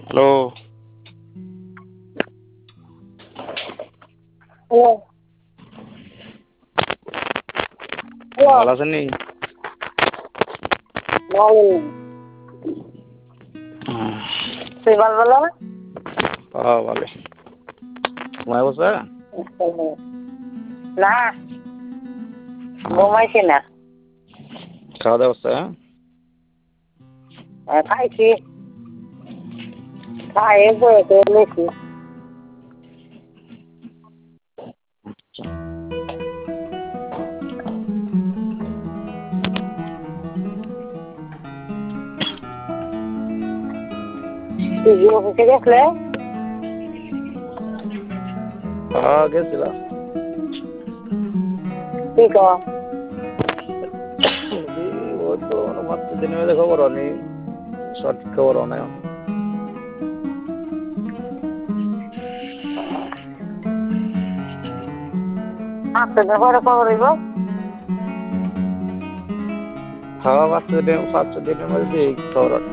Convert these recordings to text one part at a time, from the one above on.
Hello. Hello, hello, ভালো আছেন নি? ভালো নেই। তুই ভালো না? ভালো। ঘুমায় বসে? না, ঘুমাইছি না। খাওয়া দাওয়া হচ্ছে? খাইছি, খাইয়ে বইতে এনেছি। তুই কি অফিসে গেছিলে? গেছিলাম। কি কর? ওই তো মাত্র দিনের মধ্যে খবর নেই, সঠিক খবর নেই। আপনাদের ঘরে খবর হইব? হ্যাঁ, 5 দিনের মধ্যে খবর নেই।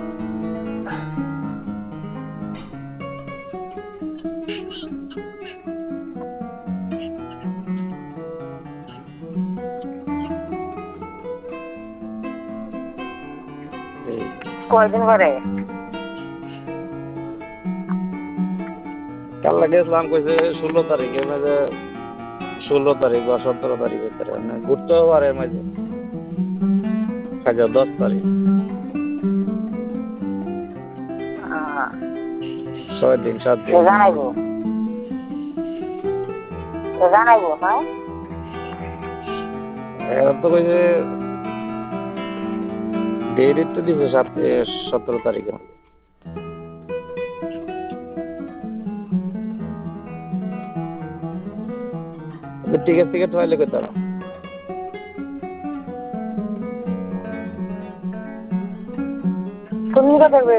কয়দিন পরে? কালকে গেছিলাম, কইছে 16 তারিখে, 16 তারিখ বা 17 তারিখ ভিতরে ঘুরতেও পারে মাঝে। 10 তারিখ, 6 দিন 7 দিন। জানাইবো, জানাইবো। হ্যাঁ, এখন তো কইছে ডেট তো দিছে 17 তারিখে। টিকিট পাইলে কই তারা তুমি কত দেবে?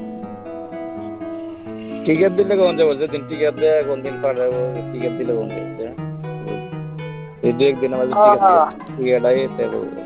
টিকিট দিলে কোন যাবো, যেদিন টিকিট দেয় কোন দিন পাঠাবো, টিকিট দিলে কোন যাবো। এই 2-1 দিন আমাদের টিকিট আইতে